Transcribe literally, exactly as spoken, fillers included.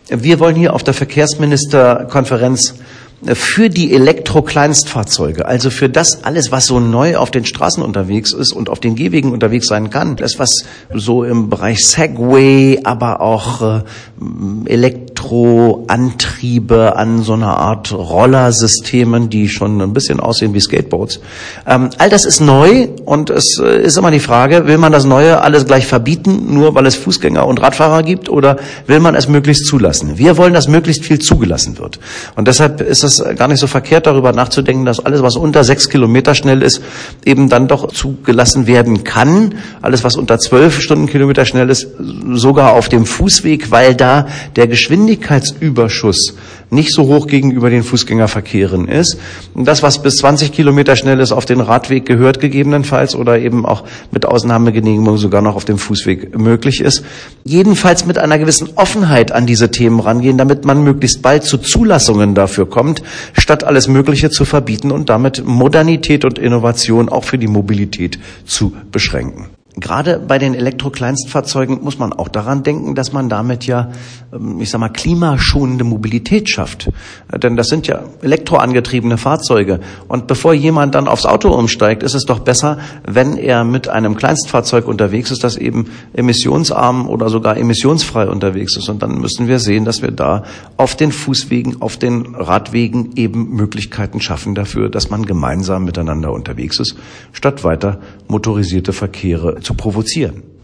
Wir wollen hier auf der Verkehrsministerkonferenz für die Elektro-Kleinstfahrzeuge, also für das alles, was so neu auf den Straßen unterwegs ist und auf den Gehwegen unterwegs sein kann, das, was so im Bereich Segway, aber auch äh, Elektroantriebe an so einer Art Rollersystemen, die schon ein bisschen aussehen wie Skateboards. Ähm, all das ist neu und es äh, ist immer die Frage, will man das Neue alles gleich verbieten, nur weil es Fußgänger und Radfahrer gibt, oder will man es möglichst zulassen? Wir wollen, dass möglichst viel zugelassen wird. Und deshalb ist es gar nicht so verkehrt, darüber nachzudenken, dass alles, was unter sechs Kilometer schnell ist, eben dann doch zugelassen werden kann. Alles, was unter zwölf Stundenkilometer schnell ist, sogar auf dem Fußweg, weil da der Geschwindigkeitsüberschuss nicht so hoch gegenüber den Fußgängerverkehren ist. Und das, was bis zwanzig Kilometer schnell ist, auf den Radweg gehört gegebenenfalls oder eben auch mit Ausnahmegenehmigung sogar noch auf dem Fußweg möglich ist. Jedenfalls mit einer gewissen Offenheit an diese Themen rangehen, damit man möglichst bald zu Zulassungen dafür kommt, statt alles Mögliche zu verbieten und damit Modernität und Innovation auch für die Mobilität zu beschränken. Gerade bei den Elektro-Kleinstfahrzeugen muss man auch daran denken, dass man damit ja, ich sag mal, klimaschonende Mobilität schafft. Denn das sind ja elektroangetriebene Fahrzeuge. Und bevor jemand dann aufs Auto umsteigt, ist es doch besser, wenn er mit einem Kleinstfahrzeug unterwegs ist, das eben emissionsarm oder sogar emissionsfrei unterwegs ist. Und dann müssen wir sehen, dass wir da auf den Fußwegen, auf den Radwegen eben Möglichkeiten schaffen dafür, dass man gemeinsam miteinander unterwegs ist, statt weiter motorisierte Verkehre zu provozieren.